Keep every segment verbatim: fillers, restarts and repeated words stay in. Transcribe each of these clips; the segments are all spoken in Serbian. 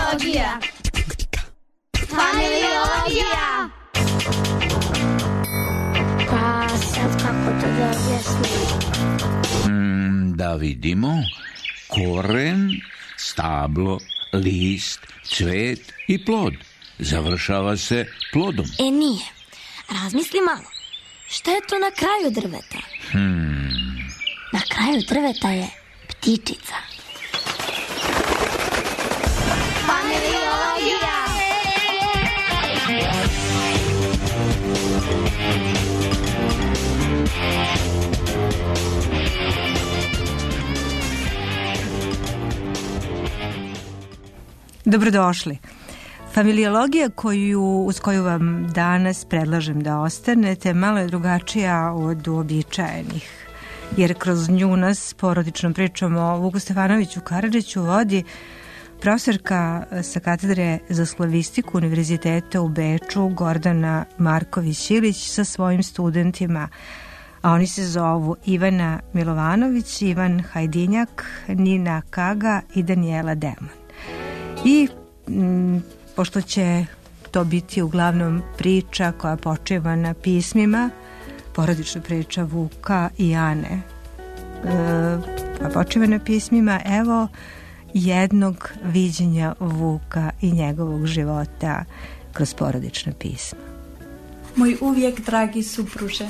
Familiologija. Familiologija. Pa sad kako to da objasnim? Mm, da vidimo. Koren, stablo, list, cvet i plod. Završava se plodom. E nije. Razmisli malo. Šta je to na kraju drveta? Hmm. Na kraju drveta je ptičica. Familiologija. Dobrodošli. Familiologija koju, uz koju vam danas predlažem da ostanete malo je drugačija od uobičajenih, jer kroz nju nas porodičnom pričom o Vuku Stefanoviću Karadžiću vodi profesorka sa katedre za slavistiku Univerziteta u Beču Gordana Marković-Ilić sa svojim studentima, a oni se zovu Ivana Milovanović, Ivan Hajdinjak, Nina Kaga i Danijela Demon. I m, pošto će to biti uglavnom priča koja počiva na pismima, porodična priča Vuka i Ane, e, koja počiva na pismima, evo jednog viđenja Vuka i njegovog života kroz porodična pisma. Moj uvijek dragi supruže.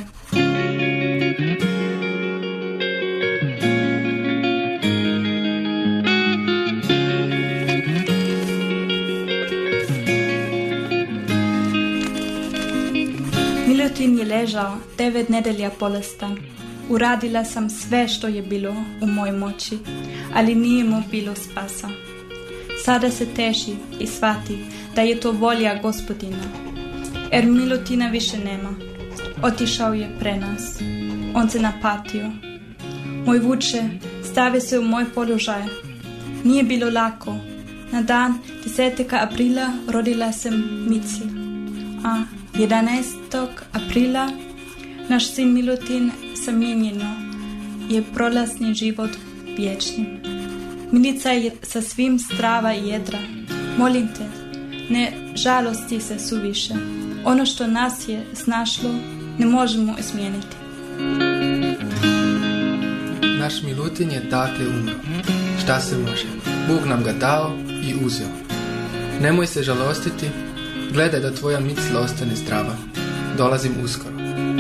Milutin je ležao devet nedelja bolestan. Uradila sam sve što je bilo u mojoj moći, ali nije mu bilo spasa. Sada se teši i shvati da je to volja Gospodina. Jer Milutina više nema. Otišao je pre nas. On se napatio. Moj vuče, stavi se u moj položaj. Nije bilo lako. Na dan desetog aprila rodila sam Mici. A jedanaestog aprila naš sin Milutin zamijenjeno je prolazni život vječnim. Milica je sa svim strava i jedra. Molim te, ne žalosti se suviše. Ono što nas je snašlo ne možemo izmijeniti. Naš Milutin je dakle umro. Šta se može? Bog nam ga dao i uzeo. Nemoj se žalostiti, gledaj da tvoja Micla ostane zdrava. Dolazim uskoro.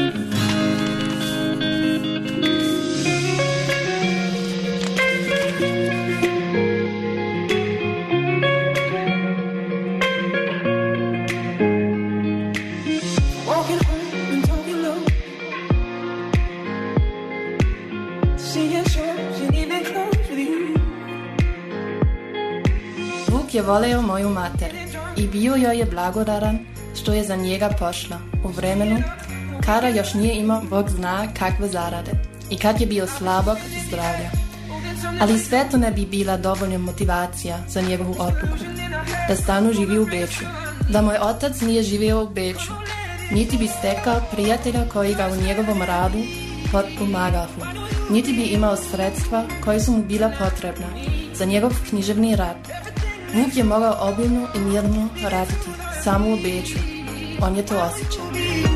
Vuk je voleo moju mater i bio joj je blagodaran što je za njega pošla u vremenu kada još nije imao Bog zna kakve zarade i kad je bio slabog zdravlja. Ali sve to ne bi bila dovoljna motivacija za njegovu odluku da stanu živi u Beču. Da moj otac nije živio u Beču, niti bi stekao prijatelja koji ga u njegovom radu potpomagahu, niti bi imao sredstva koji su mu bila potrebna za njegov književni rad. Vuk je mogao obilno i mirno raditi samo u Beču. On je to osjećao.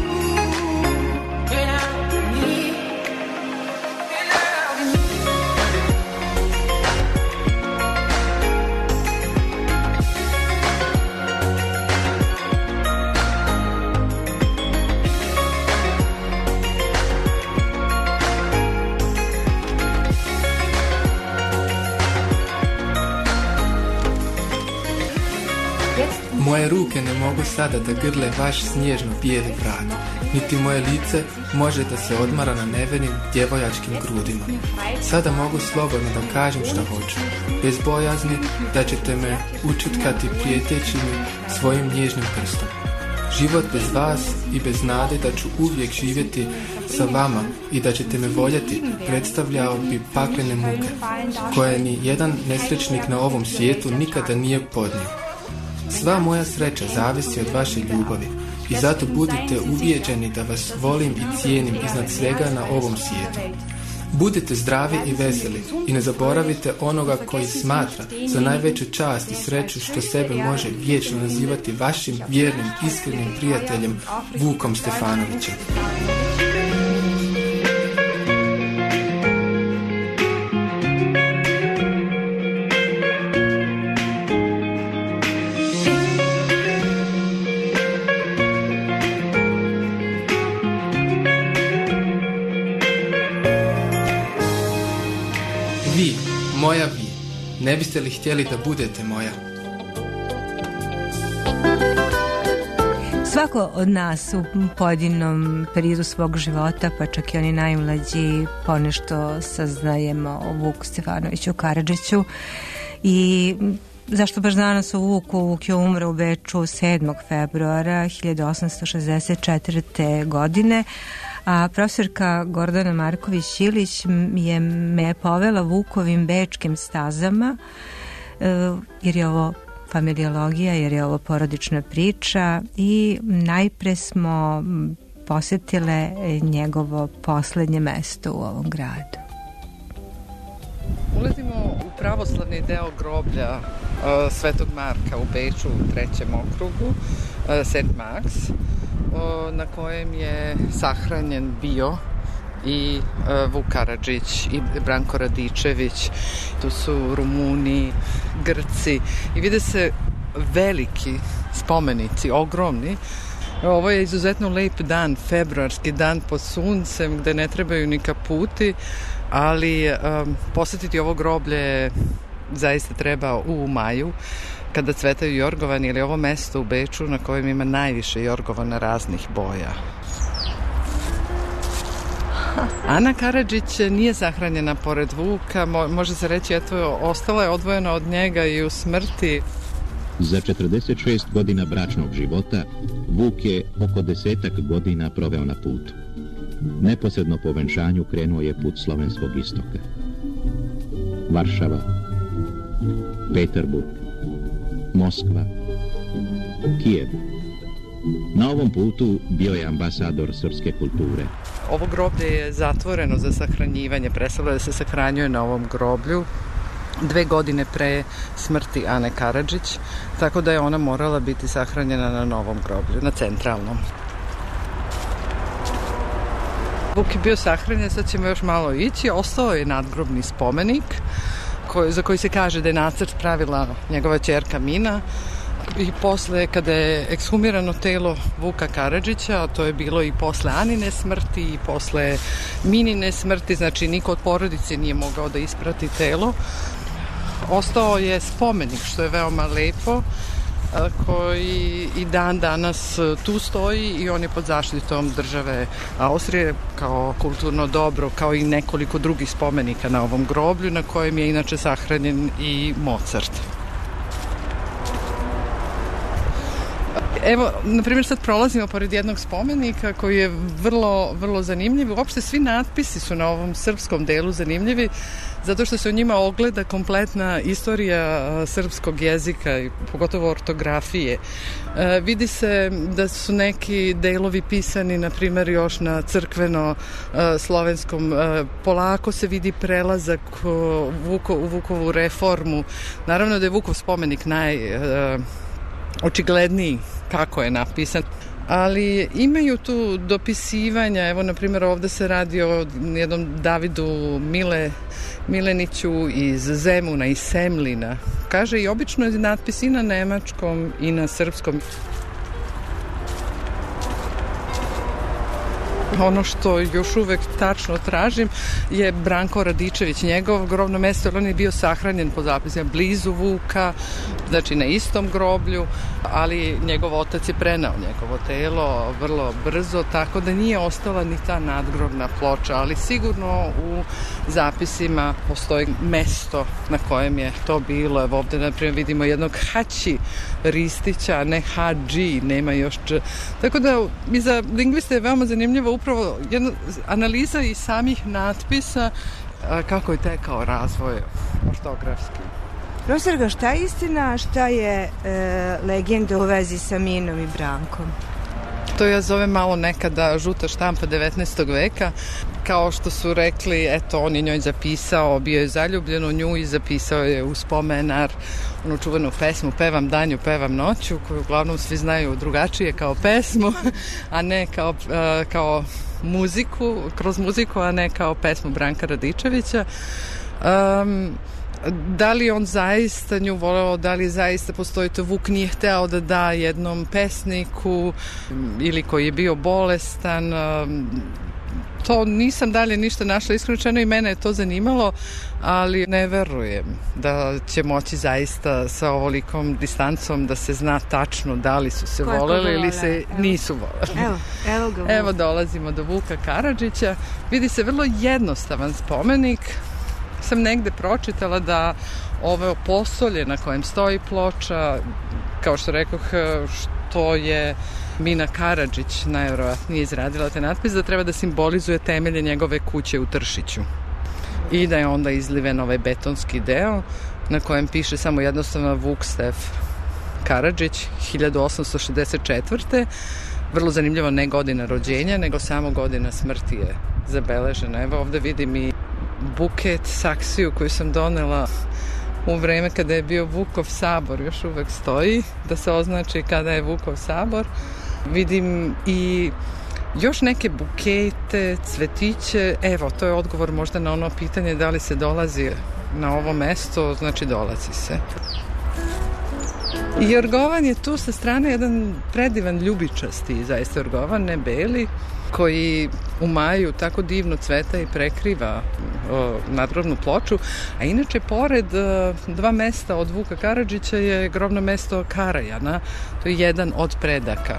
Moje ruke ne mogu sada da grle vaš snježno bijeli vrat, niti moje lice može da se odmara na nevenim djevojačkim grudima. Sada mogu slobodno da kažem šta hoću, bez bojazni da ćete me učutkati prijeteći mi svojim nježnim prstom. Život bez vas i bez nade da ću uvijek živjeti sa vama i da ćete me voljeti predstavljao bi paklene muke, koje ni jedan nesrećnik na ovom svijetu nikada nije podnio. Sva moja sreća zavisi od vaše ljubavi i zato budite ubijeđeni da vas volim i cijenim iznad svega na ovom svijetu. Budite zdravi i veseli i ne zaboravite onoga koji smatra za najveću čast i sreću što sebe može vječno nazivati vašim vjernim, iskrenim prijateljem Vukom Stefanovićem. Vi, moja vi, ne biste li htjeli da budete moja? Svako od nas u pojedinom periodu svog života, pa čak i oni najmlađi, ponešto saznajemo o Vuku Stefanoviću Karadžiću. I zašto baš danas o Vuku? Vuk je umro u Beču sedmog februara hiljadu osamsto šezdeset četvrte. godine, a profesorka Gordana Marković-Ilić je me povela Vukovim bečkim stazama, jer je ovo familiologija, jer je ovo porodična priča, i najpre smo posjetile njegovo poslednje mesto u ovom gradu. Ulazimo u pravoslavni deo groblja uh, Svetog Marka u Beču u trećem okrugu, uh, Saint Mark's, uh, na kojem je sahranjen bio i uh, Vuk Karadžić i Branko Radičević. Tu su Rumuni, Grci i vide se veliki spomenici, ogromni. Ovo je izuzetno lep dan, februarski dan pod suncem, gde ne trebaju ni kaputi, ali um, posjetiti ovo groblje zaista treba u maju, kada cvetaju jorgovani, ili ovo mesto u Beču na kojem ima najviše jorgovana raznih boja. Ana Karadžić nije sahranjena pored Vuka, Mo, može se reći, eto, ostala je odvojena od njega i u smrti. Za četrdeset šest godina bračnog života Vuk je oko desetak godina proveo na putu. Neposredno po venčanju krenuo je put slovenskog istoka. Varšava, Peterburg, Moskva, Kijev. Na ovom putu bio je ambasador srpske kulture. Ovo groblje je zatvoreno za sahranjivanje, prestalo da se sahranjuje na ovom groblju dve godine pre smrti Ane Karadžić, tako da je ona morala biti sahranjena na novom groblju, na centralnom. Vuk je bio sahranjen, sad ćemo još malo ići. Ostao je nadgrobni spomenik koji, za koji se kaže da je nacrt pravila njegova ćerka Mina, i posle, kada je ekshumirano telo Vuka Karadžića, a to je bilo i posle Anine smrti i posle Minine smrti, znači niko od porodice nije mogao da isprati telo, ostao je spomenik, što je veoma lepo, koji i dan danas tu stoji i on je pod zaštitom države Austrije kao kulturno dobro, kao i nekoliko drugih spomenika na ovom groblju, na kojem je inače sahranjen i Mozart. Evo, na primjer, sad prolazimo pored jednog spomenika koji je vrlo, vrlo zanimljiv. Uopšte svi natpisi su na ovom srpskom delu zanimljivi, zato što se u njima ogleda kompletna istorija srpskog jezika i pogotovo ortografije. E, vidi se da su neki delovi pisani, na primjer, još na crkveno e, slovenskom. E, polako se vidi prelazak u, Vuko, u Vukovu reformu. Naravno da je Vukov spomenik naj... E, očigledniji kako je napisan, ali imaju tu dopisivanja. Evo, na primjer, ovde se radi o jednom Davidu Mile, Mileniću iz Zemuna, iz Semlina. Kaže, i obično je natpis i na nemačkom i na srpskom. Ono što još uvek tačno tražim je Branko Radičević, njegov grobno mesto, on je bio sahranjen po zapisima blizu Vuka, znači na istom groblju, ali njegov otac je prenao njegovo telo vrlo brzo, tako da nije ostala ni ta nadgrobna ploča, ali sigurno u zapisima postoji mesto na kojem je to bilo. Evo ovde, na primjer, vidimo jednog Hači Ristića, a ne Hadži, nema još Dž. Tako da i za lingviste je veoma zanimljivo upravo jedna analiza i samih natpisa, kako je tekao razvoj ortografski. Profesorka, šta je istina, šta je e, legenda u vezi sa Minom i Brankom? To ja zovem malo nekada žuta štampa devetnaestog veka. Kao što su rekli, eto, on je njoj zapisao, bio je zaljubljen u nju i zapisao je u spomenar onu čuvenu pesmu Pevam danju, pevam noću, koju uglavnom svi znaju drugačije kao pesmu, a ne kao, uh, kao muziku, kroz muziku, a ne kao pesmu Branka Radičevića. Um, Da li on zaista nju voleo, da li zaista postoji to, Vuk nije hteo da da jednom pesniku ili koji je bio bolestan, to nisam dalje ništa našla, iskreno i mene je to zanimalo, ali ne verujem da će moći zaista sa ovolikom distancom da se zna tačno da li su se voleli ili se evo. nisu voleli. Evo, evo ga Vuk. Evo dolazimo do Vuka Karadžića. Vidi se vrlo jednostavan spomenik. Sam negde pročitala da ovo posolje na kojem stoji ploča, kao što rekoh, što je Mina Karadžić najvjerovatnije izradila te natpis, da treba da simbolizuje temelje njegove kuće u Tršiću. I da je onda izliven ovaj betonski deo na kojem piše samo jednostavno Vuk Stef Karadžić, hiljadu osamsto šezdeset četvrte. Vrlo zanimljivo, ne godina rođenja, nego samo godina smrti je zabeležena. Evo ovde vidim i buket, saksiju koju sam donela u vreme kada je bio Vukov sabor, još uvek stoji, da se označi kada je Vukov sabor. Vidim i još neke bukete, cvetiće. Evo, to je odgovor možda na ono pitanje da li se dolazi na ovo mesto, znači dolazi se. I Jorgovan je tu sa strane jedan predivan ljubičasti, zaista Jorgovan, ne beli, koji u maju tako divno cveta i prekriva o, nadgrobnu ploču, a inače pored o, dva mesta od Vuka Karadžića je grobno mesto Karajana, to je jedan od predaka.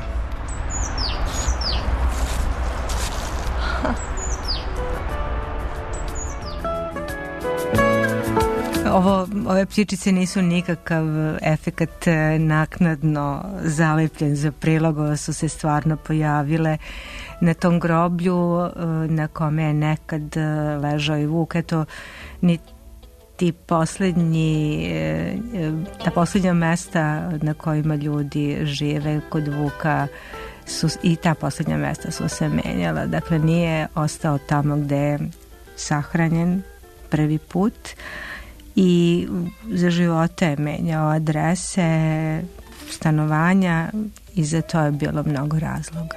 Ovo, ove ptičice nisu nikakav efekat naknadno zalepljen za prilog, ovo su se stvarno pojavile na tom groblju na kome je nekad ležao i Vuk. Eto, ni ti poslednji, ta poslednja mesta na kojima ljudi žive kod Vuka su, i ta poslednja mesta su se menjala. Dakle, nije ostao tamo gde je sahranjen prvi put, i za života je menjao adrese, stanovanja, i za to je bilo mnogo razloga.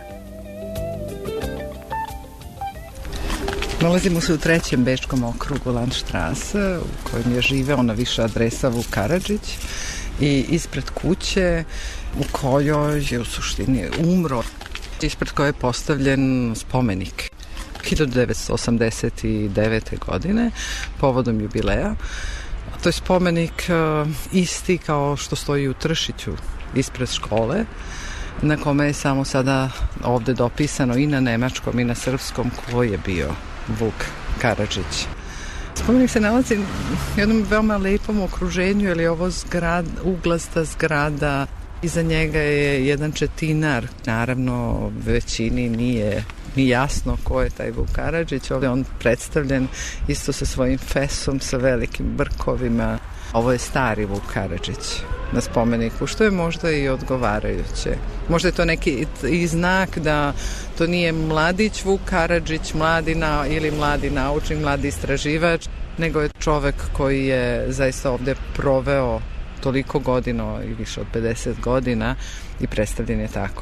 Nalazimo se u trećem bečkom okrugu Landstrasse, u kojem je živeo na više adresa Vuk Karadžić, i ispred kuće u kojoj je u suštini umro, ispred koje je postavljen spomenik hiljadu devetsto osamdeset devete. godine povodom jubileja. To je spomenik uh, isti kao što stoji u Tršiću ispred škole, na kome je samo sada ovde dopisano i na nemačkom i na srpskom ko je bio Vuk Karadžić. Spomenik se nalazi u jednom veoma lepom okruženju, jer je ovo zgrad, uglasta zgrada. Iza njega je jedan četinar. Naravno, većini nije ni jasno ko je taj Vuk Karadžić. Ovdje je on predstavljen isto sa svojim fesom, sa velikim brkovima. Ovo je stari Vuk Karadžić na spomeniku, što je možda i odgovarajuće. Možda je to neki i znak da to nije mladić Vuk Karadžić, mladi na, ili mladi naučnik, mladi istraživač, nego je čovek koji je zaista ovde proveo toliko godina i više od pedeset godina i predstavljen je tako.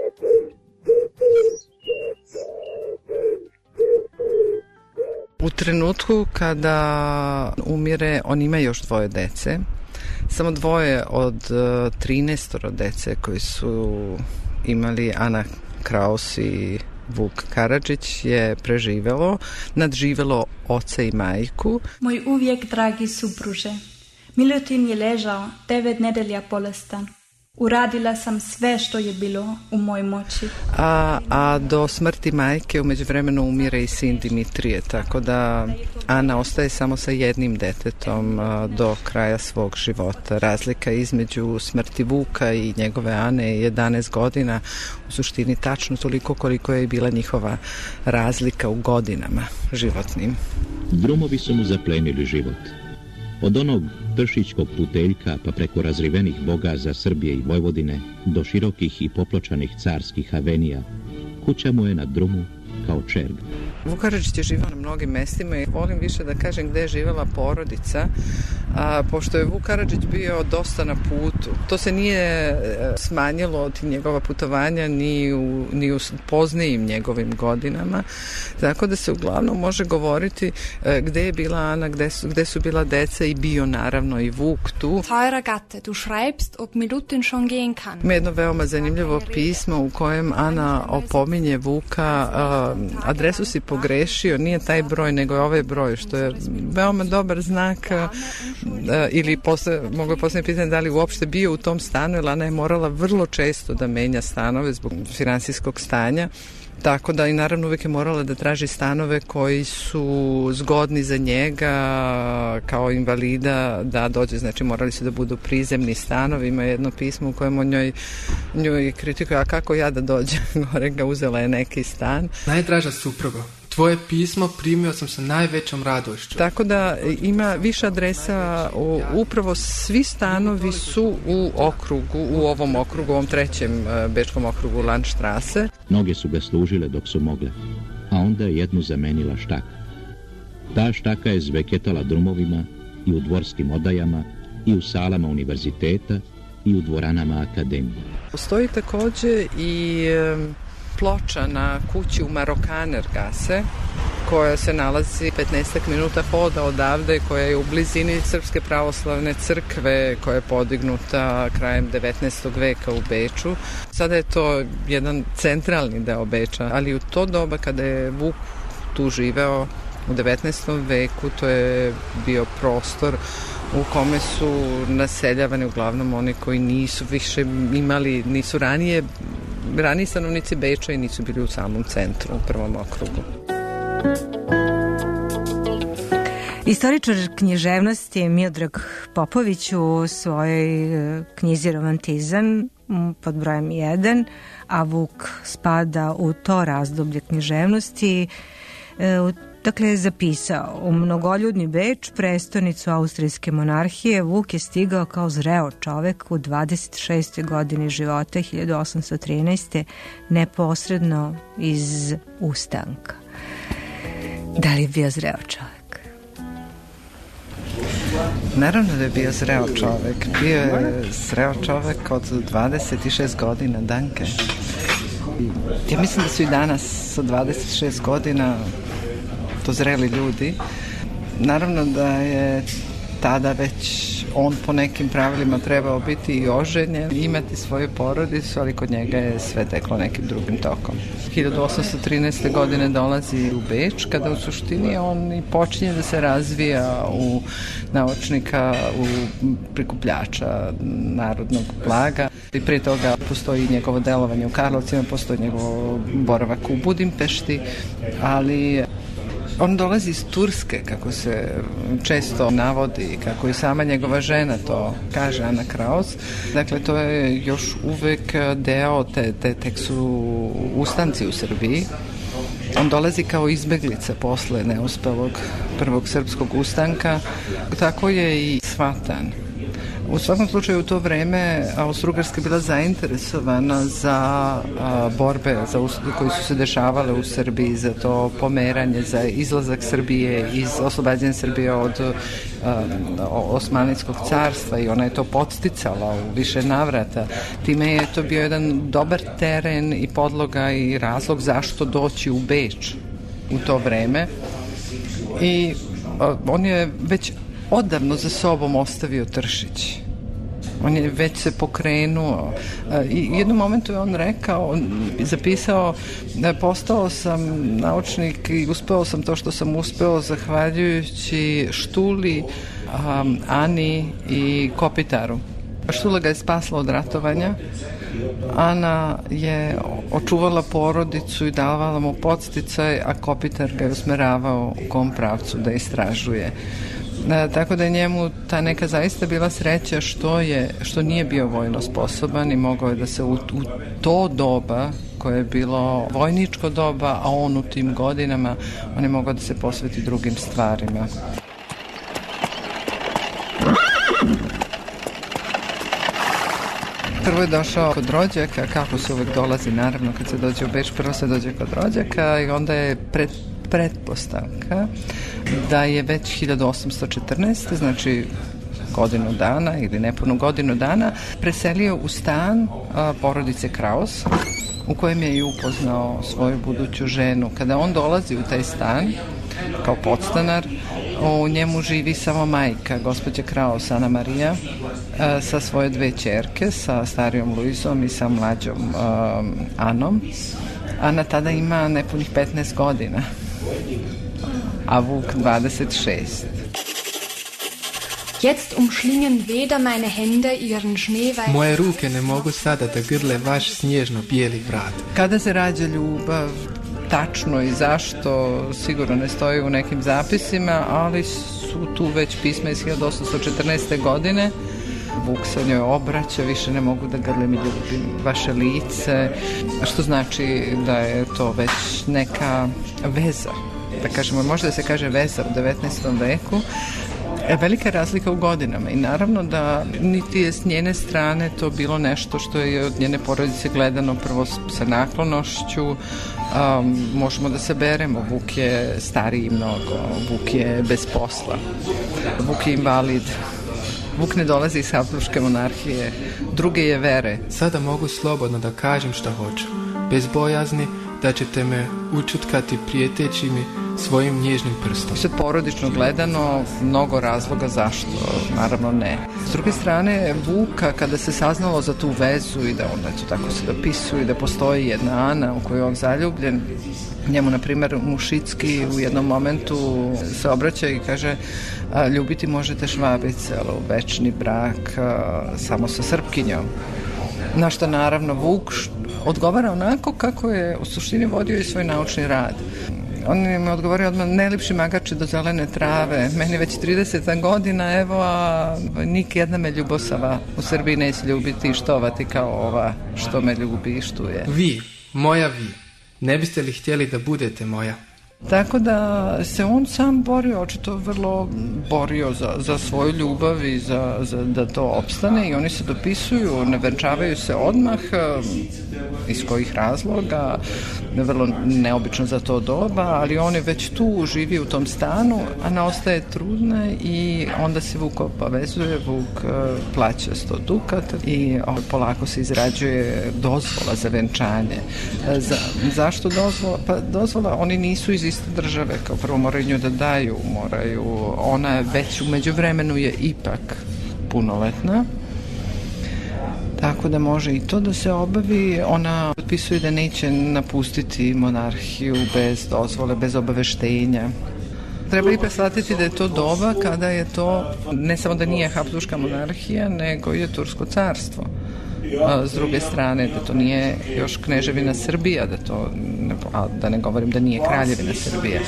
U trenutku kada umire, on ima još dvoje dece. Samo dvoje od trinaestoro dece koji su imali Ana Kraus i Vuk Karadžić je preživelo, nadživelo oca i majku. Moj uvijek dragi supruže, Milutin je ležao devet nedelja bolestan. Uradila sam sve što je bilo u mojoj moći. A, a do smrti majke umeđu vremenu umire i sin Dimitrije, tako da Ana ostaje samo sa jednim detetom a, do kraja svog života. Razlika između smrti Vuka i njegove Ane je jedanaest godina, u suštini tačno toliko koliko je bila njihova razlika u godinama životnim. Drumovi su mu zaplenili život. Od onog pršićkog puteljka pa preko razrivenih bogaza Srbije i Vojvodine do širokih i popločanih carskih avenija, kuća mu je na drumu kao čerg. Vuk Karadžić je živao na mnogim mestima i volim više da kažem gde je živela porodica, a, pošto je Vuk Karadžić bio dosta na putu. To se nije smanjilo od njegova putovanja ni u, ni u poznijim njegovim godinama, tako da se uglavnom može govoriti e, gde je bila Ana, gde su, gde su bila deca i bio naravno i Vuk tu. Teurer Gatte, du schreibst, ob Milutin schon gehen kann. Ima jedno veoma zanimljivo pismo u kojem Ana opominje Vuka, a, adresu si pogrešio, nije taj broj, nego je ovaj broj, što je veoma dobar znak, a, a, ili posle, mogu je posljednje pitanje da li uopšte bio u tom stanu, jer Ana je morala vrlo često da menja stanove zbog finansijskog stanja, tako da i naravno uvijek je morala da traži stanove koji su zgodni za njega kao invalida da dođe, znači morali su da budu prizemni stanovi. Ima jedno pismo u kojem on njoj, njoj kritikuje, a kako ja da dođem gore, ga uzela je neki stan. Najdraža suprugo, tvoje pismo primio sam sa najvećom radošću. Tako da ima više adresa, u, upravo svi stanovi su u okrugu, u ovom okrugu, u ovom trećem uh, bečkom okrugu Landstrasse. Noge su ga služile dok su mogle, a onda je jednu zamenila štaka. Ta štaka je zveketala drumovima i u dvorskim odajama i u salama univerziteta i u dvoranama akademije. Postoji takođe i um, ploča na kući u Marokanergasse, koja se nalazi petnaestak minuta hoda odavde, koja je u blizini Srpske pravoslavne crkve, koja je podignuta krajem devetnaestog veka u Beču. Sada je to jedan centralni deo Beča, ali u to doba kada je Vuk tu živeo u devetnaestom veku, to je bio prostor u kome su naseljavani uglavnom oni koji nisu više imali, nisu ranije raniji stanovnici Beča i nisu bili u samom centru, u prvom okrugu. Istoričar književnosti Miodrag Popović u svojoj knjizi Romantizam pod brojem jedan, a Vuk spada u to razdoblje književnosti, dakle je zapisao: u mnogoljudni Beč, prestonicu austrijske monarhije, Vuk je stigao kao zreo čovek u dvadeset šestoj godini života, hiljadu osamsto trinaeste. neposredno iz ustanka. Da li je bio zreo čovek? Naravno da je bio zreo čovek. Bio je zreo čovek od dvadeset šest godina, Danke. Ja mislim da su i danas sa dvadeset šest godina to zreli ljudi. Naravno da je tada već on po nekim pravilima trebao biti i oženjen, imati svoju porodicu, ali kod njega je sve teklo nekim drugim tokom. hiljadu osamsto trinaeste. godine dolazi u Beč, kada u suštini on i počinje da se razvija u naučnika, u prikupljača narodnog blaga. I prije toga postoji njegovo delovanje u Karlovcima, postoji njegov boravak u Budimpešti, ali on dolazi iz Turske, kako se često navodi, kako i sama njegova žena to kaže, Ana Kraus. Dakle, to je još uvek deo, te, te, tek su ustanci u Srbiji. On dolazi kao izbeglica posle neuspelog prvog srpskog ustanka. Tako je i shvatan. U svakom slučaju u to vreme Austro-Ugarska bila zainteresovana za a, borbe za us, koji su se dešavale u Srbiji, za to pomeranje, za izlazak Srbije iz oslobađanja Srbije od a, Osmanlijskog carstva, i ona je to podsticala u više navrata. Time je to bio jedan dobar teren i podloga i razlog zašto doći u Beč u to vreme. I a, on je već odavno za sobom ostavio Tršić. On je već se pokrenuo. I u jednom momentu je on rekao, on zapisao da je postao sam naučnik i uspeo sam to što sam uspeo zahvaljujući Štuli, um, Ani i Kopitaru. Štula ga je spasla od ratovanja. Ana je očuvala porodicu i davala mu podsticaj, a Kopitar ga je usmeravao u kom pravcu da istražuje. Da, tako da je njemu ta neka zaista bila sreća što je što nije bio vojno sposoban i mogao je da se u, u to doba koje je bilo vojničko doba, a on u tim godinama on je mogao da se posveti drugim stvarima. Prvo je došao kod rođaka, kako se uvek dolazi, naravno, kad se dođe u Beč, prvo se dođe kod rođaka i onda je pred, pretpostavka da je već hiljadu osamsto četrnaeste. znači godinu dana ili nepunu godinu dana, preselio u stan a, porodice Kraus, u kojem je i upoznao svoju buduću ženu. Kada on dolazi u taj stan kao podstanar, u njemu živi samo majka, gospođa Kraus, Ana Marija, sa svoje dve ćerke, sa starijom Luizom i sa mlađom um, Anom. Ana tada ima nepunih petnaest godina, a Vuk dvadeset šest. Jetzt umschlingen weder meine Hände ihren schneeweißen... Moje ruke ne mogu sada da grle vaš snježno bijeli vrat. Kada se rađa ljubav, tačno i zašto, sigurno ne stoji u nekim zapisima, ali su tu već pisma iz hiljadu osamsto četrnaeste. godine. Vuk se njoj obraća, više ne mogu da grlim i ljubim vaše lice, što znači da je to već neka veza. Da kažemo, možda se kaže veza u devetnaestom veku. Velika razlika u godinama i naravno da niti je s njene strane to bilo nešto što je od njene porodice gledano prvo sa naklonošću. Um, možemo da se beremo, Vuk je stariji mnogo, Vuk je bez posla, Vuk je invalid, Vuk ne dolazi iz Habsburške monarhije, druge je vere. Sada mogu slobodno da kažem šta hoću, bez bojazni da ćete me učutkati prijeteći mi svojim nježnim prstom. Sad porodično gledano, mnogo razloga zašto, naravno ne. S druge strane, Vuka, kada se saznalo za tu vezu i da onda to tako se dopisuje, da postoji jedna Ana u koju je on zaljubljen, njemu, na primjer, Mušicki u jednom momentu se obraća i kaže a, ljubiti možete Švabice, ali u večni brak a, samo sa Srpkinjom. Na što naravno Vuk odgovara onako kako je u suštini vodio i svoj naučni rad. On mi odgovorio odmah, najlepši magači do zelene trave, meni već trideset godina, evo, a nik jedna me ljubosava u Srbiji neće ljubiti i štovati kao ova što me ljubi i štuje. Vi, moja vi, ne biste li htjeli da budete moja? Tako da se on sam borio, očito vrlo borio za, za svoju ljubav i za, za, da to opstane i oni se dopisuju, ne venčavaju se odmah, iz kojih razloga, vrlo neobično za to doba, ali on je već tu, živi u tom stanu, Ana ostaje trudna i onda se Vuk obavezuje, Vuk plaća sto dukata i polako se izrađuje dozvola za venčanje. Za, zašto dozvola? Pa dozvola, oni nisu iz iste države, kao prvo moraju nju da daju, moraju, ona je već u međuvremenu je ipak punoletna, tako da može i to da se obavi. Ona potpisuje da neće napustiti monarhiju bez dozvole, bez obaveštenja. Treba ipak shvatiti da je to doba kada je to, ne samo da nije Habsburška monarhija, nego je Tursko carstvo. A s druge strane, da to nije još kneževina Srbija, da to, a da ne govorim da nije kraljevina Srbija.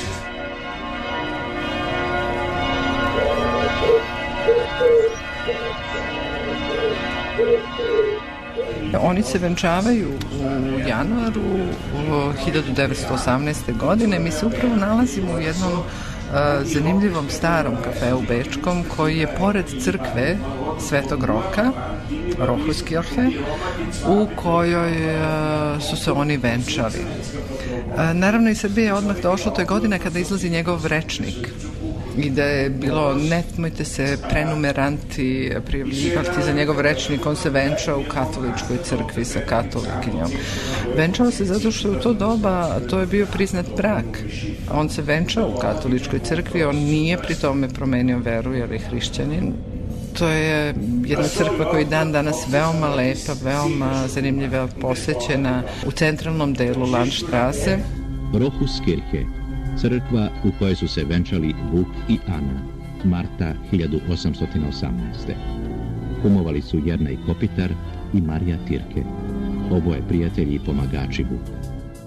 Oni se venčavaju u januaru hiljadu devetsto osamnaeste. godine. Mi se upravo nalazimo u jednom uh, zanimljivom starom kafeu bečkom koji je pored crkve Svetog Roka, Rohuskirhe, u kojoj uh, su se oni venčali. Uh, naravno i Srbije je odmah došlo, to je godina kada izlazi njegov rečnik i da je bilo netmojte se prenumeranti prijavljivati za njegov rečnik. On se venčao u katoličkoj crkvi sa katolikinjom. Venčao se zato što u to doba to je bio priznat brak. On se venčao u katoličkoj crkvi, on nije pri tome promenio veru jer je hrišćanin. To je jedna crkva koja je dan danas veoma lepa, veoma zanimljiva, posećena u centralnom delu Landstrasse. Rohuskirhe, crkva u kojoj su se venčali Vuk i Ana, marta hiljadu osamsto osamnaeste. Kumovali su Jernej Kopitar i Marija Tirke, oboje prijatelji i pomagači Vuka.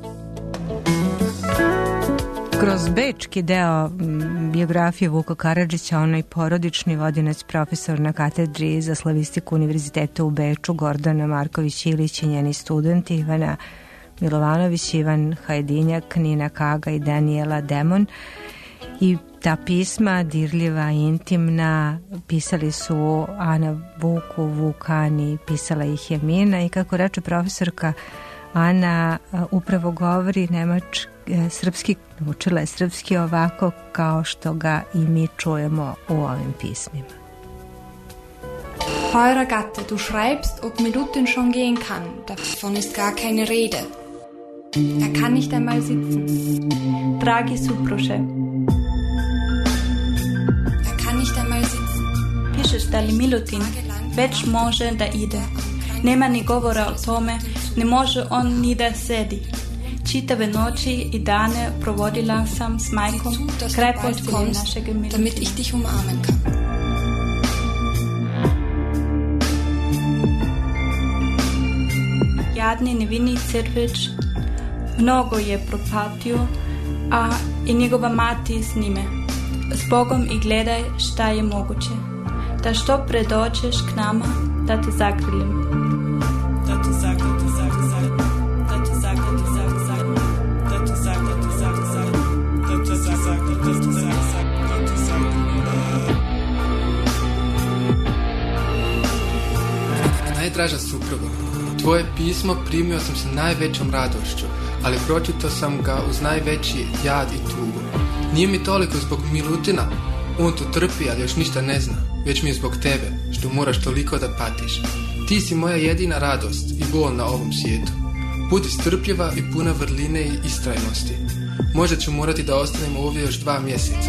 Kroz bečki deo biografije Vuka Karadžića, onaj porodični, vodi nas profesor na katedri za slavistiku Univerziteta u Beču Gordana Marković-Ilić i njeni studenti Ivana Milovanović, Ivan Hajdinjak, Nina Kaga i Daniela Demon. I ta pisma, dirljiva, intimna, pisali su Ana Vuku, Vuk Ani, pisala ih je Mina i kako reče profesorka Ana, upravo govori nemački, srpski, učila je srpski ovako kao što ga i mi čujemo u ovim pismima. Teurer Gatte, du schreibst, ob Milutin schon gehen kann. Davon ist gar keine Rede. Er kann nicht einmal sitzen. Dragi supruže, Er kann nicht einmal sitzen. pišeš da li Milutin već može da ide. Nema ni govora o tome, ne može on ni da sedi. Čitave noći i dane provodila sam s majkom kraj postelje našeg Milutina. Damit ich dich umarmen kann. Jadni nevini crvić mnogo je propatio, a i njegova mati s njime. S Bogom i gledaj šta je moguće. Da što pre dođeš k nama, da te zagrlim. Da te zagrlim, da te zagrlim, da te zagrlim, da te zagrlim, da te zagrlim, da te zagrlim, da te zagrlim, da te zagrlim. Najdraža suprugo, tvoje pismo primio sam sa najvećom radošću, ali pročitao sam ga uz najveći jad i tugu. Nije mi toliko zbog Milutina, on to trpi, ali još ništa ne zna, već mi je zbog tebe, što moraš toliko da patiš. Ti si moja jedina radost i bol na ovom svijetu. Budi strpljiva i puna vrline i istrajnosti. Možda ću morati da ostanem ovdje još dva mjeseca.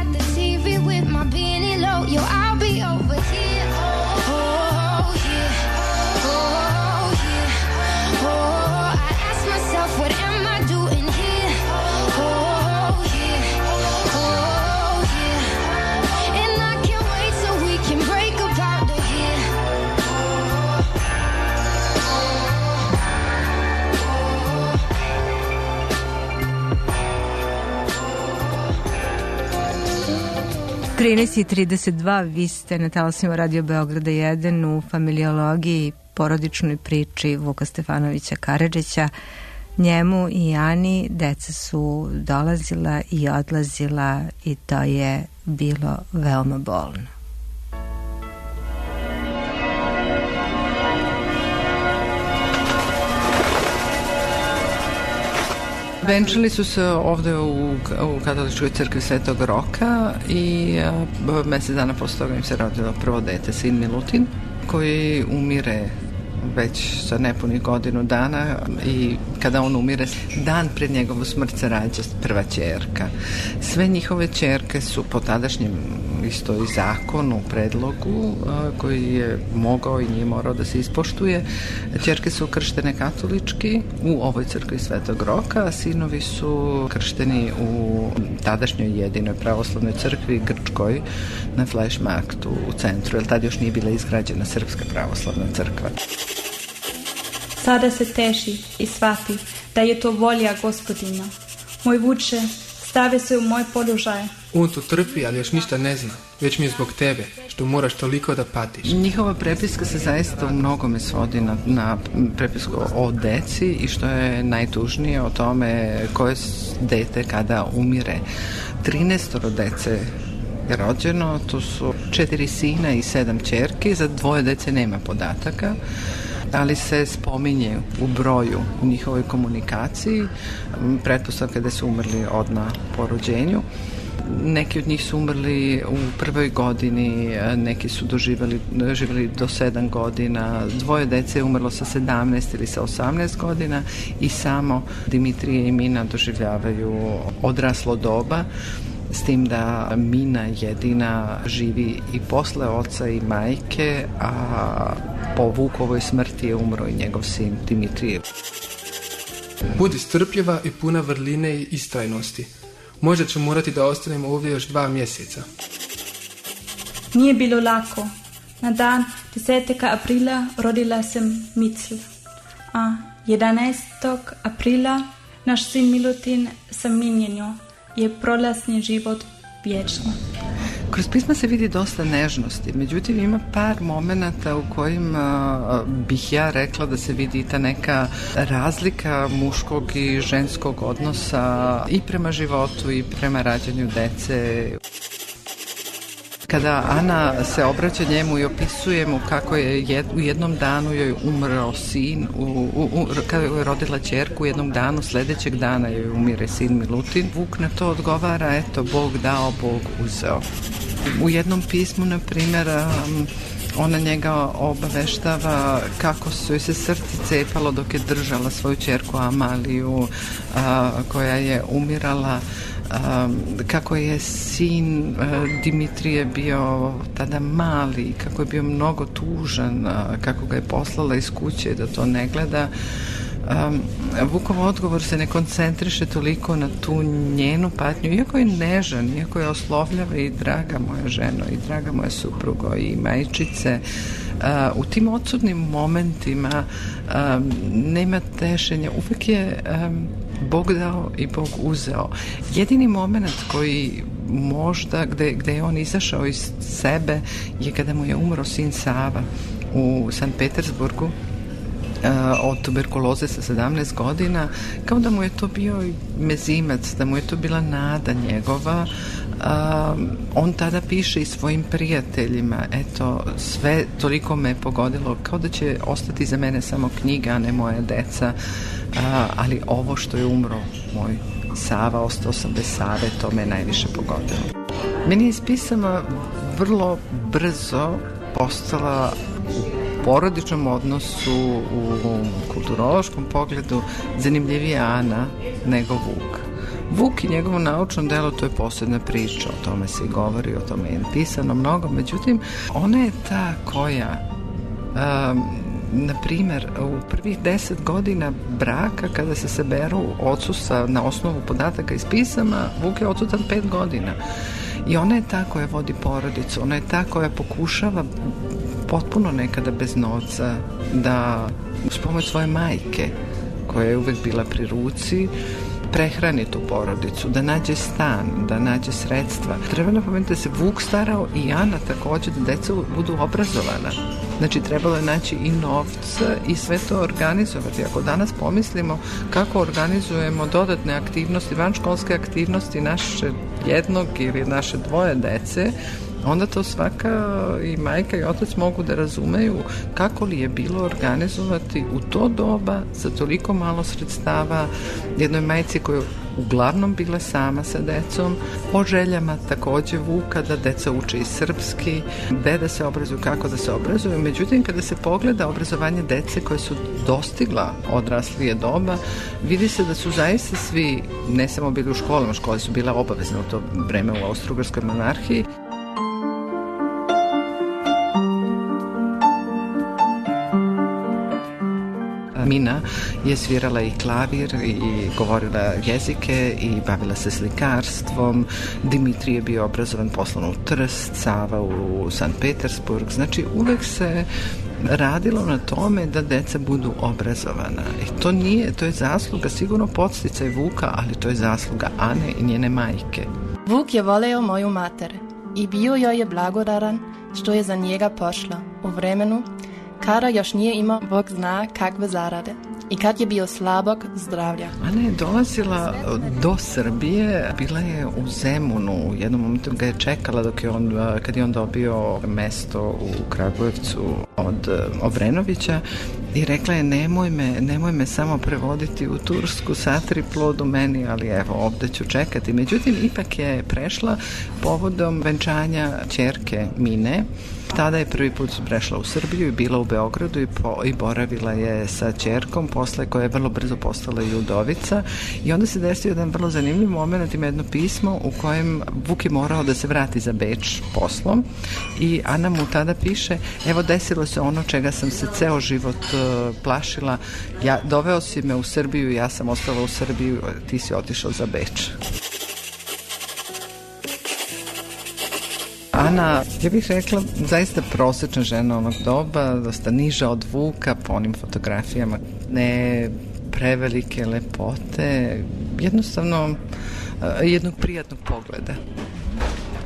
trinaest i trideset dva, vi ste na talasima Radio Beograda jedan u familiologiji, porodičnoj priči Vuka Stefanovića Karadžića. Njemu i Ani deca su dolazila i odlazila i to je bilo veoma bolno. Venčali su se ovde u, u katoličkoj crkvi Svetog Roka i a, mesec dana posle toga im se rodilo prvo dete, sin Milutin, koji umire već za nepunih godinu dana i kada on umire, dan pred njegovu smrt se rađa prva ćerka. Sve njihove ćerke su po tadašnjem isto i zakonu, predlogu koji je mogao i nije morao da se ispoštuje. Ćerke su krštene katolički u ovoj crkvi Svetog Roka, a sinovi su kršteni u tadašnjoj jedinoj pravoslavnoj crkvi Grčkoj na Fleischmarktu u centru, jer tad još nije bila izgrađena Srpska pravoslavna crkva. Sada se teši i shvati da je to volja Gospodina. Moj vuče, stavi se u moj položaj. On to trpi, ali još ništa ne zna, već mi je zbog tebe, što moraš toliko da patiš. Njihova prepiska se zaista u mnogome svodi na, na prepisku o deci i što je najtužnije o tome koje dete kada umire. trinaestoro dece je rođeno, to su četiri sina i sedam ćerki, za dvoje dece nema podataka, ali se spominje u broju u njihovoj komunikaciji, pretpostavka da su umrli odmah po rođenju. Neki od njih su umrli u prvoj godini, neki su doživjeli, doživjeli do sedam godina, dvoje dece je umrlo sa sedamnaest ili sa osamnaest godina i samo Dimitrije i Mina doživljavaju odraslo doba, s tim da Mina jedina živi i posle oca i majke, a po Vukovoj smrti je umro i njegov sin Dimitrije. Budi strpljiva i puna vrline i istrajnosti. Možda ću morati da ostanem ovdje još dva mjeseca. Nije bilo lako. Na dan desetog aprila rodila sam Micl, a jedanaestog aprila naš sin Milutin sa Minjenjo je prolazni život vječni. Kroz pisma se vidi dosta nežnosti, međutim ima par momenata u kojima bih ja rekla da se vidi ta neka razlika muškog i ženskog odnosa i prema životu i prema rađanju dece. Kada Ana se obraća njemu i opisuje mu kako je jed, u jednom danu joj umrao sin, u, u, u, kada je rodila ćerku, u jednom danu, sledećeg dana joj umire sin Milutin, Vuk na to odgovara, eto, Bog dao, Bog uzeo. U jednom pismu, na primjer, ona njega obaveštava kako su joj se srce cepalo dok je držala svoju ćerku Amaliju, a, koja je umirala. Um, kako je sin uh, Dimitrije bio tada mali, kako je bio mnogo tužan, uh, kako ga je poslala iz kuće da to ne gleda. Um, Vukov odgovor se ne koncentriše toliko na tu njenu patnju, iako je nežan, iako je oslovljava i draga moja ženo, i draga moja suprugo, i majčice. Uh, u tim odsudnim momentima um, nema tešenja, uvek je um, Bog dao i Bog uzeo. Jedini moment koji možda, gde, gde je on izašao iz sebe, je kada mu je umro sin Sava u Sankt Petersburgu od tuberkuloze sa sedamnaest godina, kao da mu je to bio mezimac, da mu je to bila nada njegova. Um, on tada piše i svojim prijateljima, eto, sve toliko me je pogodilo, kao da će ostati za mene samo knjiga, a ne moja deca, uh, ali ovo što je umro moj Sava, ostao sam bez Save, to me najviše pogodilo. Meni je iz pisama vrlo brzo postala u porodičnom odnosu, u kulturološkom pogledu, zanimljivija Ana nego Vuk. Vuk i njegovo naučno delo, to je posebna priča, o tome se i govori, o tome je pisano mnogo, međutim, ona je ta koja, um, na primer, u prvih deset godina braka, kada se saberu odsustva na osnovu podataka iz pisama, Vuk je odsutan pet godina. I ona je ta koja vodi porodicu, ona je ta koja pokušava potpuno nekada bez novca da uz pomoć svoje majke, koja je uvek bila pri ruci, prehrani tu porodicu, da nađe stan, da nađe sredstva. Treba napomenuti da se Vuk starao i Ana takođe, da deca budu obrazovana. Znači, trebalo je naći i novca i sve to organizovati. Ako danas pomislimo kako organizujemo dodatne aktivnosti, vanškolske aktivnosti naše jednog ili naše dvoje dece, onda to svaka i majka i otac mogu da razumeju kako li je bilo organizovati u to doba za toliko malo sredstava jednoj majci koja je uglavnom bila sama sa decom, o željama takođe Vuka da deca uče i srpski, gde da se obrazuju, kako da se obrazuju. Međutim, kada se pogleda obrazovanje dece koje su dostigla odraslije doba, vidi se da su zaista svi, ne samo bili u školama, škole su bile obavezne u to vreme u Austro-Ugarskoj monarhiji. Mina je svirala i klavir i govorila jezike i bavila se slikarstvom. Dimitrije je bio obrazovan poslan u Trst, Sava u Sankt Petersburg. Znači, uvek se radilo na tome da deca budu obrazovana. I to nije, to je zasluga, sigurno podsticaj Vuka, ali to je zasluga Ane i njene majke. Vuk je voleo moju mater i bio joj je blagodaran što je za njega pošla u vremenu kada još nije imao Bog zna kakve zarade i kad je bio slabog zdravlja. Ana je dolazila do Srbije, bila je u Zemunu, u jednom momentu ga je čekala dok je on, kad je on dobio mesto u Kragujevcu od Obrenovića i rekla je nemoj me, nemoj me samo prevoditi u Tursku, satri plod u meni, ali evo ovde ću čekati. Međutim, ipak je prešla povodom venčanja ćerke Mine. Tada je prvi put prešla u Srbiju i bila u Beogradu i, po, i boravila je sa ćerkom, posle koja je vrlo brzo postala i udovica. I onda se desio jedan vrlo zanimljiv moment, ima jedno pismo u kojem Vuk je morao da se vrati za Beč poslom i Ana mu tada piše, evo desilo se ono čega sam se ceo život uh, plašila, ja, doveo si me u Srbiju, ja sam ostala u Srbiju, ti si otišao za Beč. Ana, ja bih rekla, zaista prosečna žena onog doba, dosta niža od Vuka po onim fotografijama, ne prevelike lepote, jednostavno jednog prijatnog pogleda.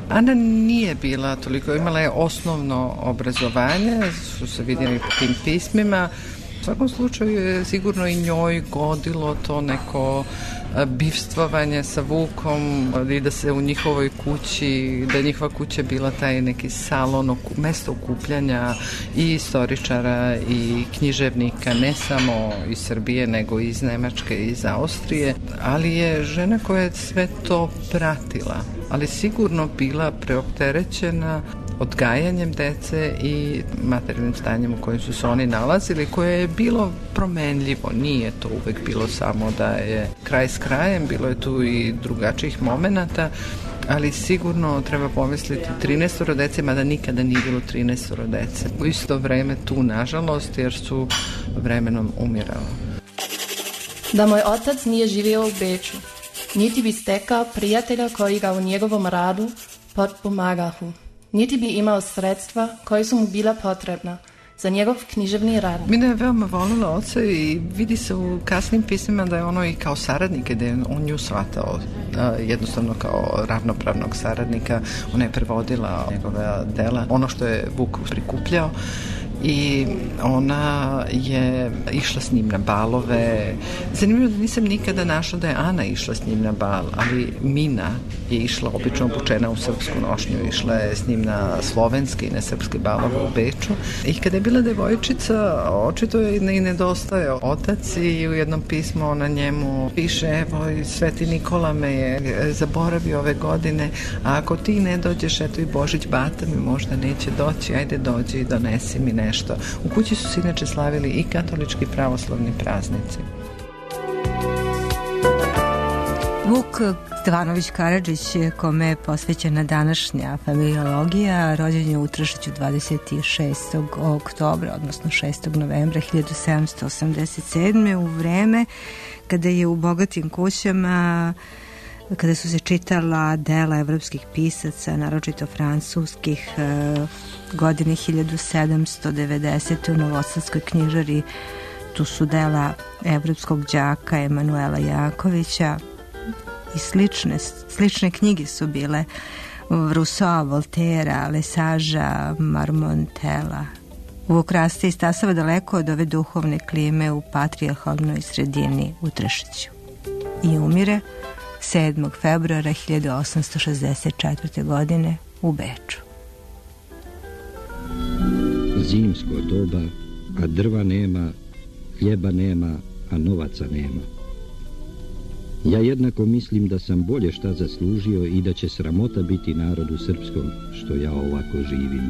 Ana nije bila toliko, imala je osnovno obrazovanje, su se vidjeli tim pismima. U svakom slučaju je sigurno i njoj godilo to neko bivstvovanje sa Vukom i da se u njihovoj kući, da je njihova kuća bila taj neki salon, mesto okupljanja i istoričara i književnika, ne samo iz Srbije nego i iz Nemačke i iz Austrije, ali je žena koja je sve to pratila, ali sigurno bila preopterećena odgajanjem dece i materijalnim stanjem u kojem su se oni nalazili, koje je bilo promenljivo. Nije to uvek bilo samo da je kraj s krajem, bilo je tu i drugačijih momenata, ali sigurno treba pomisliti trinaestoro dece, mada nikada nije bilo trinaestoro dece. U isto vreme tu, nažalost, jer su vremenom umirala. Da moj otac nije živio u Beču, niti bi stekao prijatelja koji ga u njegovom radu potpomagahu. Niti bi imao sredstva koji su mu bila potrebna za njegov književni rad. Mina je veoma volila oca i vidi se u kasnim pismima da je ono i kao saradnik, da je on nju shvatao jednostavno kao ravnopravnog saradnika. Ona je prevodila njegove dela, ono što je Vuk prikupljao, i ona je išla s njim na balove. Zanimljivo da nisam nikada našla da je Ana išla s njim na bal, ali Mina je išla obično obučena u srpsku nošnju, išla je s njim na slovenske i na srpske balove u Beču. I kada je bila devojčica, očito je i nedostaje otac, i u jednom pismu ona njemu piše: evo, Sveti Nikola me je zaboravio ove godine, a ako ti ne dođeš, eto i Božić bata mi možda neće doći, ajde dođi i donesi mi nešto. U kući su se inače slavili i katolički i pravoslavni praznici. Vuk Stevanović Karadžić, kome je posvećena današnja familiologija, rođen je u Utršiću dvadeset šestog oktobra, odnosno šestog novembra hiljadu sedamsto osamdeset sedme. u vreme kada je u bogatim kućama, kada su se čitala dela evropskih pisaca, naročito francuskih, godine hiljadu sedamsto devedesete. u Novosadskoj knjižari. Tu su dela evropskog đaka Emanuela Jankovića i slične, slične knjige su bile Rousseau, Voltera, Lesagea, Marmontela. Vuk raste i stasava daleko od ove duhovne klime u patrijarhalnoj sredini u Tršiću i umire sedmog februara hiljadu osamsto šezdeset četvrte. godine u Beču. Zimsko doba, a drva nema, hljeba nema, a novaca nema. Ja jednako mislim da sam bolje šta zaslužio i da će sramota biti narodu srpskom što ja ovako živim.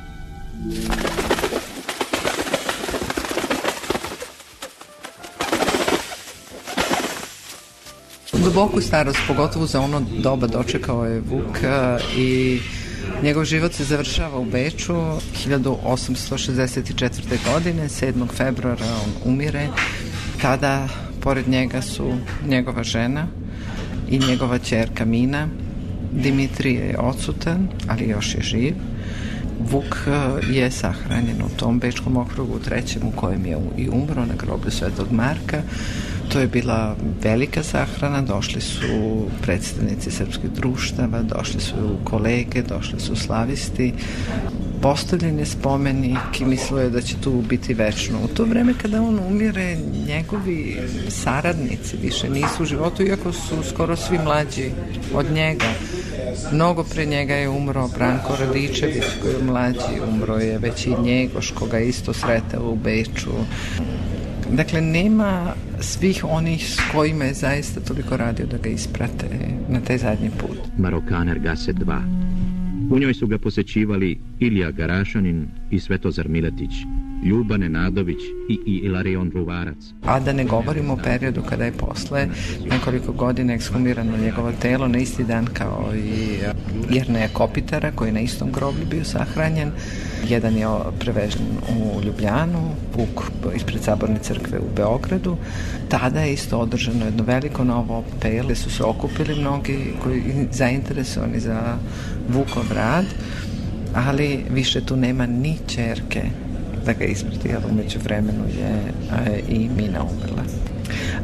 Duboku starost, pogotovo za ono doba, dočekao je Vuk i njegov život se završava u Beču hiljadu osamsto šezdeset četvrte. godine, sedmog februara on umire. Tada pored njega su njegova žena i njegova ćerka Mina. Dimitrije je odsutan, ali još je živ. Vuk je sahranjen u tom Bečkom okrugu, u trećem, u kojem je i umro, na groblju Svetog Marka. To je bila velika sahrana, došli su predstavnici srpskih društava, došli su kolege, došli su slavisti. Postavljen je spomenik i mislio je da će tu biti večno. U to vreme kada on umire, njegovi saradnici više nisu u životu, iako su skoro svi mlađi od njega. Mnogo pre njega je umro Branko Radičević, koji je mlađi, umro je već i Njegoš, koga isto sretao u Beču. Dakle, nema svih onih s kojima je zaista toliko radio da ga isprate na taj zadnji put. Marokaner Gase dva. U njoj su ga posećivali Ilija Garašanin i Svetozar Miletić, Ljuba Nenadović i, i Ilarion Ruvarac. A da ne govorimo o periodu kada je posle nekoliko godina ekshumirano njegovo telo na isti dan kao i Jerneja Kopitara, koji je na istom groblju bio sahranjen. Jedan je prevežen u Ljubljanu, Vuk ispred Saborne crkve u Beogradu. Tada je isto održano jedno veliko novo apel, su se okupili mnogi koji zainteresovani za Vukov rad, ali više tu nema ni ćerke da ga isprati, jer umeđu vremenu je e, i Mina umrla.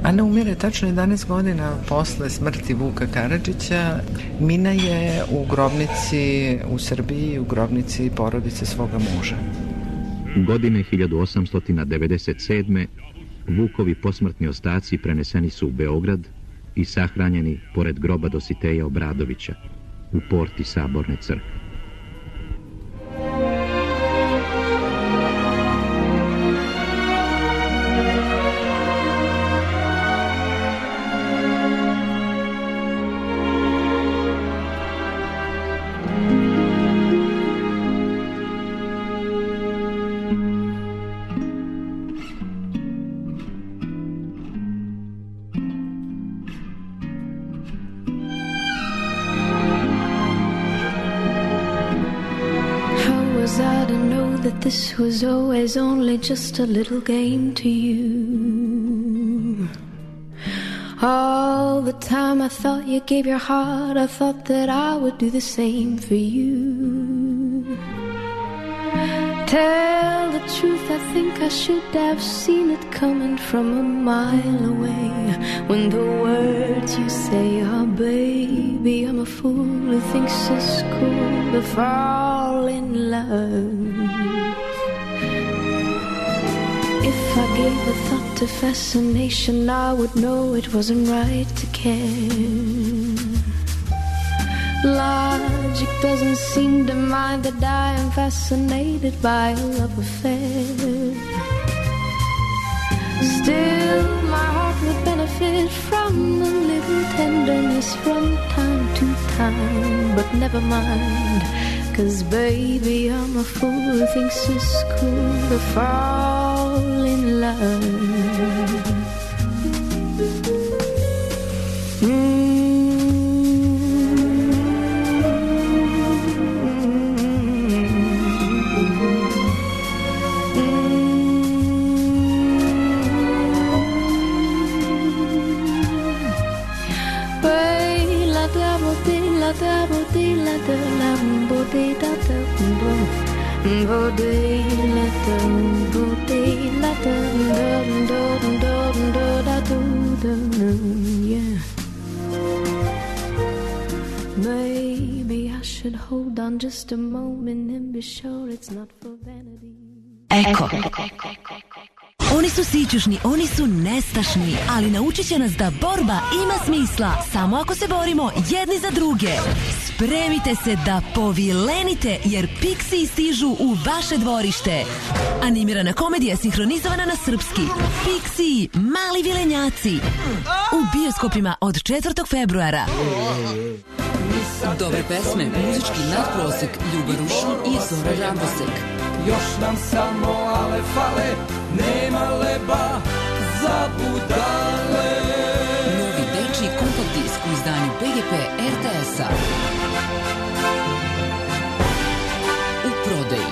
Ana umire tačno jedanaest godina posle smrti Vuka Karadžića. Mina je u grobnici u Srbiji, u grobnici porodice svoga muža. Godine hiljadu osamsto devedeset sedme. Vukovi posmrtni ostaci preneseni su u Beograd i sahranjeni pored groba Dositeja Obradovića u porti Saborne crkve. This was always only just a little game to you. All the time I thought you gave your heart, I thought that I would do the same for you. Tell the truth, I think I should have seen it coming from a mile away. When the words you say are, baby, I'm a fool who thinks it's cool to fall in love. If I gave a thought to fascination, I would know it wasn't right to care. Logic doesn't seem to mind that I am fascinated by a love affair. Still, my heart would benefit from a little tenderness from time to time. But never mind, 'cause baby, I'm a fool who thinks it's cool to fall in love. Mm. Yeah. Maybe I should hold on just a moment and be sure it's not for vanity. Eko. Oni su sićušni, oni su nestašni, ali naučit će nas da borba ima smisla samo ako se borimo jedni za druge. Spremite se da povilenite, jer Pixiji stižu u vaše dvorište. Animirana komedija sinhronizovana na srpski. Pixiji, mali vilenjaci. U bioskopima od četvrtog februara. Dobre pesme, muzički nadprosek, Ljuba Rušon i Zora Rambosek. Još nam samo ale fale, nema leba za budale. Novi dečiji kompakt disk u izdanju P G P R T S-a. U prodaji.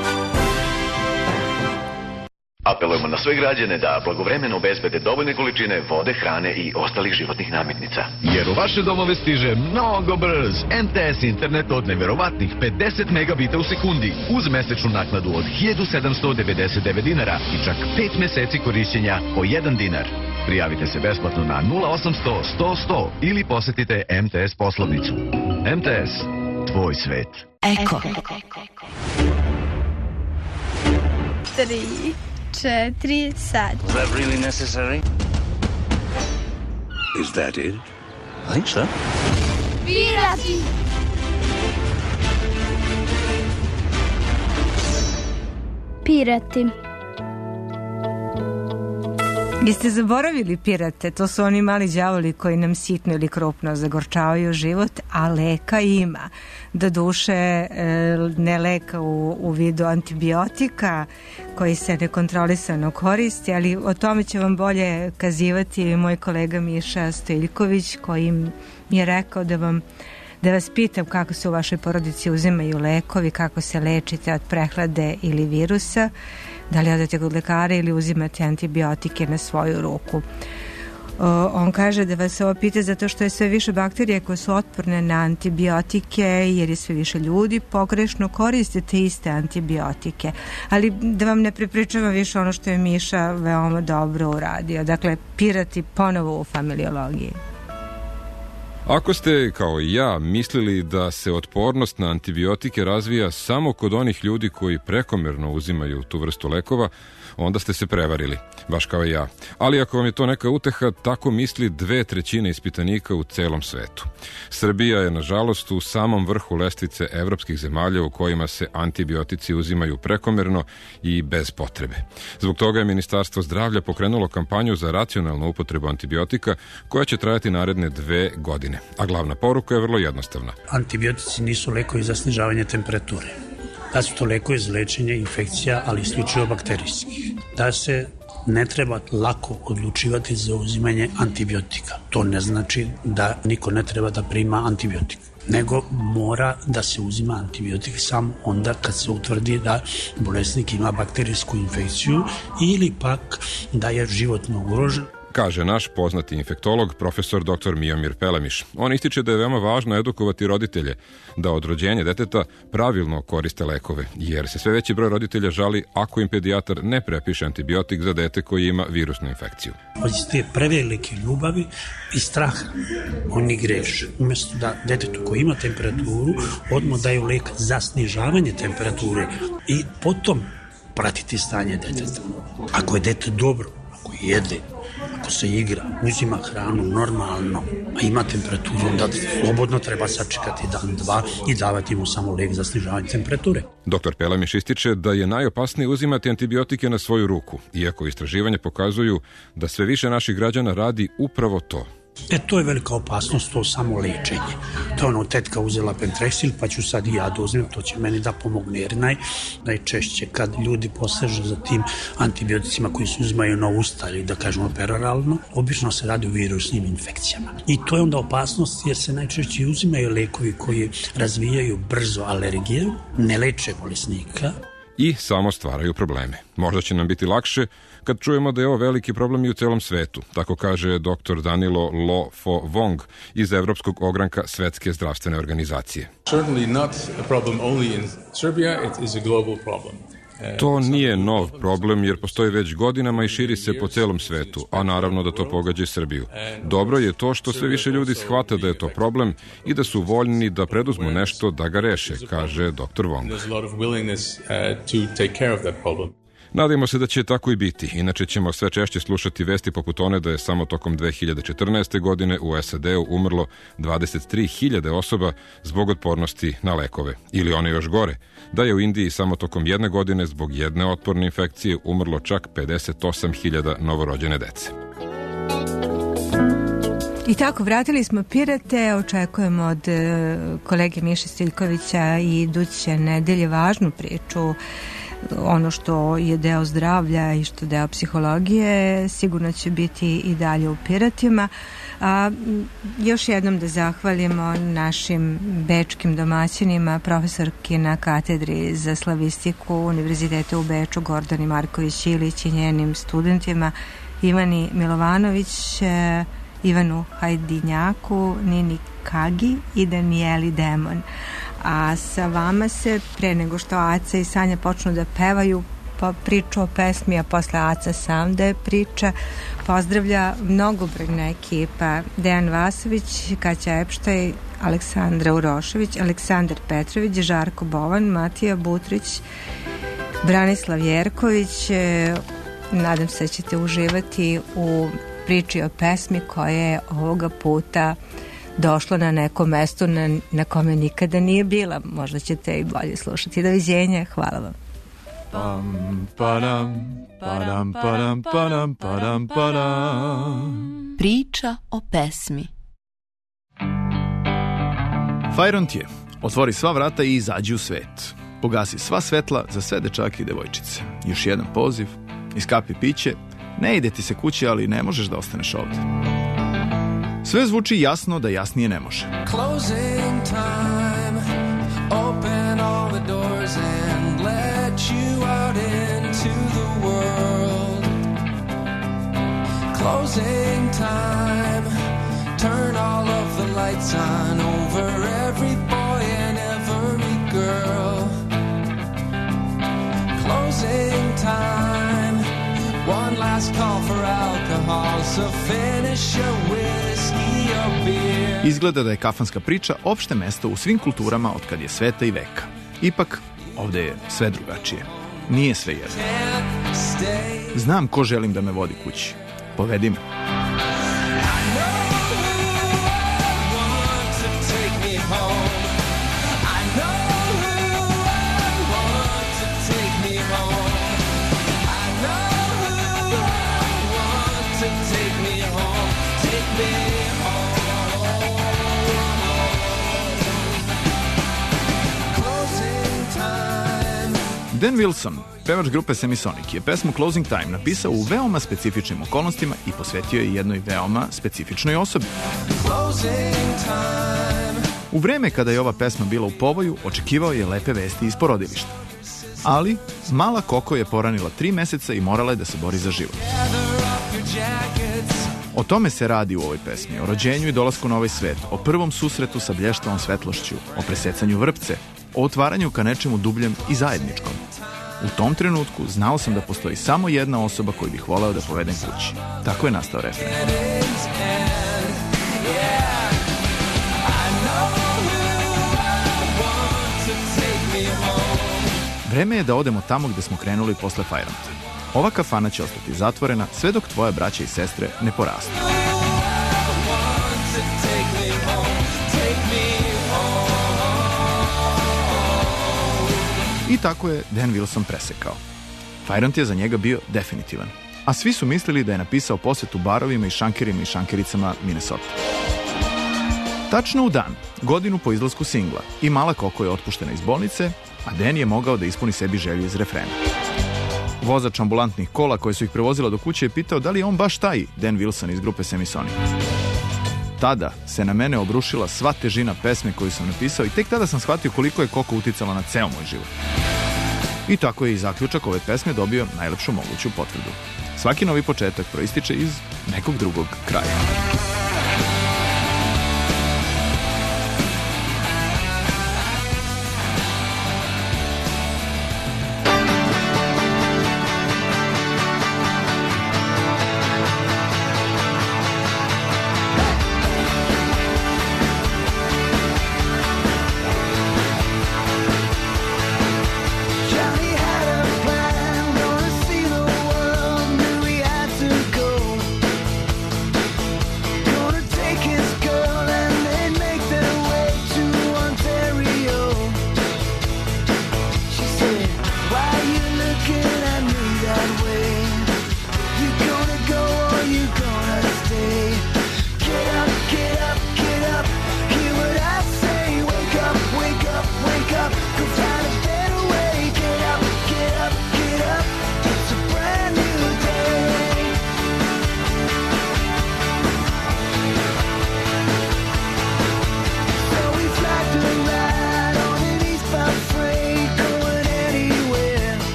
Apelujemo na sve građane da blagovremeno obezbede dovoljne količine vode, hrane i ostalih životnih namirnica. Jer u vaše domove stiže mnogo brz M T S internet od neverovatnih pedeset megabita u sekundi uz mesečnu naknadu od hiljadu sedamsto devedeset devet dinara i čak pet meseci korišćenja po jedan dinar. Prijavite se besplatno na nula osamsto sto sto ili posetite M T S poslovnicu. M T S, tvoj svet. Eko. Tri. Četiri, sad. Is that really necessary? Is that it? I think so. Pirati! Pirati. Jeste zaboravili pirate? To su oni mali đavoli koji nam sitno ili krupno zagorčavaju život, a leka ima. Do duše ne leka u, u vidu antibiotika koji se nekontrolisano koristi, ali o tome će vam bolje kazivati moj kolega Miša Stojiljković, koji mi je rekao da vam da vas pitam kako se u vašoj porodici uzimaju lekovi, kako se lečite od prehlade ili virusa, da li odete kod lekara ili uzimate antibiotike na svoju ruku. On kaže da vas ovo pita zato što je sve više bakterija koje su otporne na antibiotike, jer je sve više ljudi pogrešno koriste te iste antibiotike. Ali da vam ne prepričavam više ono što je Miša veoma dobro uradio. Dakle, pirati ponovo u familiologiji. Ako ste, kao i ja, mislili da se otpornost na antibiotike razvija samo kod onih ljudi koji prekomerno uzimaju tu vrstu lekova, onda ste se prevarili, baš kao i ja. Ali ako vam je to neka uteha, tako misli dve trećine ispitanika u celom svetu. Srbija je, nažalost, u samom vrhu lestvice evropskih zemalja u kojima se antibiotici uzimaju prekomerno i bez potrebe. Zbog toga je Ministarstvo zdravlja pokrenulo kampanju za racionalnu upotrebu antibiotika koja će trajati naredne dve godine. A glavna poruka je vrlo jednostavna. Antibiotici nisu lekovi za snižavanje temperature. Da su to lekovi za lečenje infekcija, ali isključivo bakterijskih. Da se ne treba lako odlučivati za uzimanje antibiotika. To ne znači da niko ne treba da prima antibiotik, nego mora da se uzima antibiotik samo onda kad se utvrdi da bolesnik ima bakterijsku infekciju ili pak da je životno ugrožen. Kaže naš poznati infektolog, profesor doktor Miomir Pelemiš. On ističe da je veoma važno edukovati roditelje da od rođenja deteta pravilno koriste lekove, jer se sve veći broj roditelja žali ako im pedijatar ne prepiše antibiotik za dete koji ima virusnu infekciju. Od te prevelike ljubavi i straha oni greše. Umjesto da detetu koji ima temperaturu odmah daju lek za snižavanje temperature i potom pratiti stanje deteta. Ako je dete dobro, ako jede, ako se igra, uzima hranu normalno, a ima temperaturu, onda slobodno treba sačekati dan, dva i davati mu samo lek za snižavanje temperature. Doktor Pelemiš ističe da je najopasnije uzimati antibiotike na svoju ruku, iako istraživanja pokazuju da sve više naših građana radi upravo to. E, to je velika opasnost, to samo lečenje. To je ono, tetka uzela Pentresil, pa ću sad i ja da uzmem, to će meni da pomogne, jer naj, najčešće kad ljudi posežu za tim antibioticima koji se uzimaju na usta ili da kažemo peroralno, obično se radi o virusnim infekcijama. I to je onda opasnost jer se najčešće uzimaju lekovi koji razvijaju brzo alergije, ne leče bolesnika, i samo stvaraju probleme. Možda će nam biti lakše kad čujemo da je ovo veliki problem i u celom svetu, tako kaže doktor Danilo Lo Fo Vong iz Evropskog ogranka Svetske zdravstvene organizacije. Certainly not a problem only in Serbia, it is a global problem. To nije nov problem jer postoji već godinama i širi se po celom svetu, a naravno da to pogađa i Srbiju. Dobro je to što sve više ljudi shvata da je to problem i da su voljni da preduzmu nešto da ga reše, kaže doktor Wong. Nadajmo se da će tako i biti, inače ćemo sve češće slušati vesti poput one da je samo tokom dve hiljade četrnaeste. godine u S A D-u umrlo dvadeset tri hiljade osoba zbog otpornosti na lekove. Ili one još gore, da je u Indiji samo tokom jedne godine zbog jedne otporne infekcije umrlo čak pedeset osam hiljada novorođene dece. I tako, vratili smo pirate, očekujemo od kolege Miše Stiljkovića i iduće nedelje važnu priču, ono što je deo zdravlja i što je deo psihologije, sigurno će biti i dalje u piratima. A, još jednom da zahvalimo našim bečkim domaćinima, profesorki na katedri za slavistiku Univerziteta u Beču Gordani Marković-Ilić i njenim studentima Ivani Milovanović, Ivanu Hajdinjaku, Nini Kagi i Danijeli Demon. A sa vama se, pre nego što Aca i Sanja počnu da pevaju pa priču o pesmi, a posle Aca sam da je priča, pozdravlja mnogobrojna ekipa: Dejan Vasović, Kaća Epštaj, Aleksandra Urošević, Aleksandar Petrović, Žarko Bovan, Matija Butrić, Branislav Jerković. Nadam se da ćete uživati u priči o pesmi koja je ovoga puta došla na neko mesto na, na kome nikada nije bila. Možda ćete i bolje slušati. Doviđenja, hvala vam. Pam, padam, padam, padam, padam, padam, padam. Priča o pesmi. Fajront je: otvori sva vrata i izađi u svet. Pogasi sva svetla za sve dečake i devojčice. Još jedan poziv, iskapi piće. Ne ide ti se kući, ali ne možeš da ostaneš ovde. Sve zvuči jasno da jasnije ne može. Closing time, open all the doors and let you out into the world. Close Closing time. Turn all of the lights on over every boy and every girl. Closing time. One last call for alcohol, so finish your whiskey or beer. Izgleda da je kafanska priča opšte mesto u svim kulturama od kad je sveta i veka. Ipak, ovde je sve drugačije. Nije sve jedno. Znam ko želim da me vodi kući. Povedi me. Dan Wilson, pevač grupe Semisonic, je pesmu Closing Time napisao u veoma specifičnim okolnostima i posvetio je jednoj veoma specifičnoj osobi. U vreme kada je ova pesma bila u povoju, očekivao je lepe vesti iz porodilišta. Ali, mala Koko je poranila tri meseca i morala je da se bori za život. O tome se radi u ovoj pesmi, o rođenju i dolasku na ovaj svet, o prvom susretu sa blještavom svetlošću, o presecanju vrpce, o otvaranju ka nečemu dubljem i zajedničkom. U tom trenutku znao sam da postoji samo jedna osoba koju bih voleo da povedem kući. Tako je nastao refren. Vreme je da odemo tamo gde smo krenuli posle Fajronta. Ova kafana će ostati zatvorena sve dok tvoja braća i sestre ne porastu. I tako je Dan Wilson presekao. Fajront je za njega bio definitivan, a svi su mislili da je napisao posvetu barovima i šankerima i šankericama Minnesota. Tačno u dan, godinu po izlasku singla, i mala Koko je otpuštena iz bolnice, a Dan je mogao da ispuni sebi želju iz refrena. Vozač ambulantnih kola koje su ih prevozila do kuće je pitao da li je on baš taj Dan Wilson iz grupe Semisonic. Tada se na mene obrušila sva težina pesme koju sam napisao i tek tada sam shvatio koliko je Koko uticala na ceo moj život. I tako je i zaključak ove pesme dobio najlepšu moguću potvrdu. Svaki novi početak proističe iz nekog drugog kraja.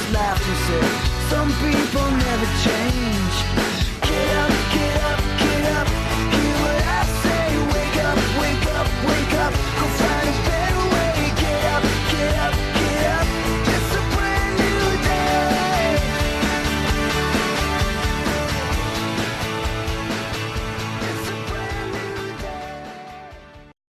laughed and said, some people never change.